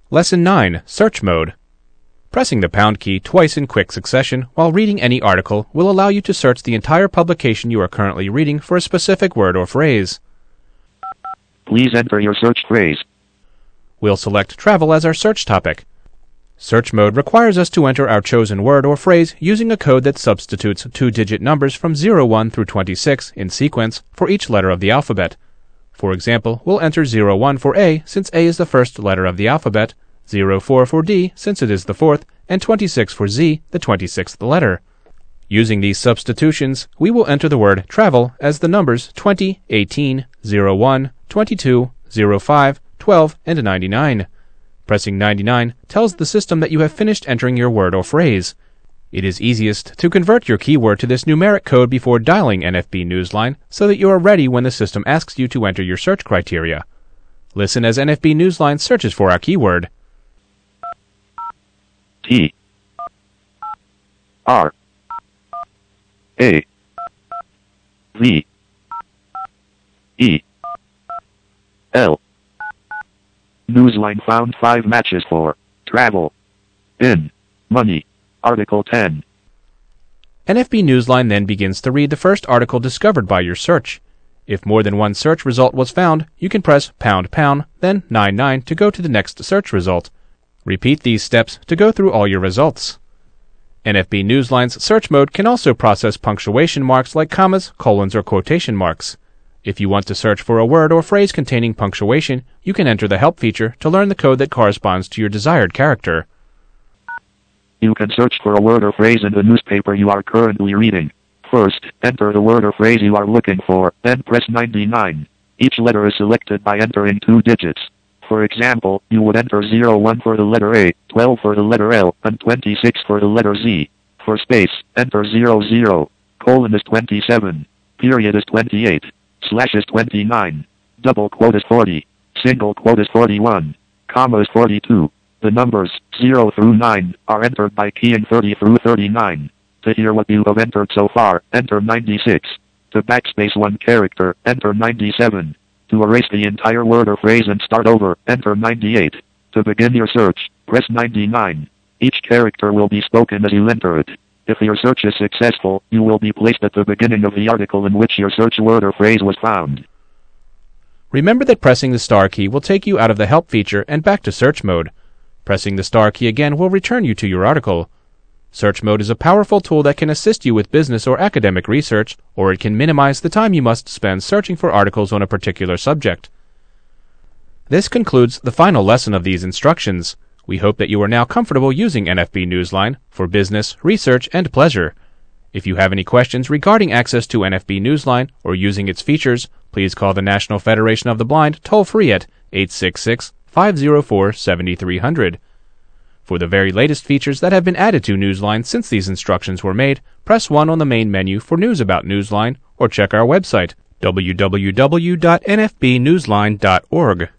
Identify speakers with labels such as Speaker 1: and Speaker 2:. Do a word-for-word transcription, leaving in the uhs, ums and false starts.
Speaker 1: Lesson nine. Search Mode. Pressing the pound key twice in quick succession while reading any article will allow you to search the entire publication you are currently reading for a specific word or phrase.
Speaker 2: Please enter your search phrase.
Speaker 1: We'll select travel as our search topic. Search mode requires us to enter our chosen word or phrase using a code that substitutes two-digit numbers from zero one through twenty-six in sequence for each letter of the alphabet. For example, we'll enter zero one for A since A is the first letter of the alphabet, zero four for D since it is the fourth, and twenty-six for Z, the twenty-sixth letter. Using these substitutions, we will enter the word travel as the numbers twenty, eighteen, zero one, twenty-two, zero five, twelve, and ninety-nine. Pressing ninety-nine tells the system that you have finished entering your word or phrase. It is easiest to convert your keyword to this numeric code before dialing N F B Newsline so that you are ready when the system asks you to enter your search criteria. Listen as N F B Newsline searches for our keyword.
Speaker 2: T R A V E L. Newsline found five matches for travel, in, money, article ten.
Speaker 1: N F B Newsline then begins to read the first article discovered by your search. If more than one search result was found, you can press pound pound, then nine nine to go to the next search result. Repeat these steps to go through all your results. N F B Newsline's search mode can also process punctuation marks like commas, colons, or quotation marks. If you want to search for a word or phrase containing punctuation, you can enter the help feature to learn the code that corresponds to your desired character.
Speaker 2: You can search for a word or phrase in the newspaper you are currently reading. First, enter the word or phrase you are looking for, then press ninety-nine. Each letter is selected by entering two digits. For example, you would enter zero one for the letter A, twelve for the letter L, and twenty-six for the letter Z. For space, enter zero zero. Colon is twenty-seven. Period is twenty-eight. Slash is twenty-nine. Double quote is forty. Single quote is forty-one. Comma is forty-two. The numbers zero through nine are entered by keying thirty through thirty-nine. To hear what you have entered so far, enter ninety-six. To backspace one character, enter ninety-seven. To erase the entire word or phrase and start over, enter ninety-eight. To begin your search, press ninety-nine. Each character will be spoken as you enter it. If your search is successful, you will be placed at the beginning of the article in which your search word or phrase was found.
Speaker 1: Remember that pressing the star key will take you out of the help feature and back to search mode. Pressing the star key again will return you to your article. Search mode is a powerful tool that can assist you with business or academic research, or it can minimize the time you must spend searching for articles on a particular subject. This concludes the final lesson of these instructions. We hope that you are now comfortable using N F B Newsline for business, research, and pleasure. If you have any questions regarding access to N F B Newsline or using its features, please call the National Federation of the Blind toll-free at eight six six, five zero four, seven three zero zero. For the very latest features that have been added to Newsline since these instructions were made, press one on the main menu for news about Newsline or check our website, w w w dot n f b newsline dot org.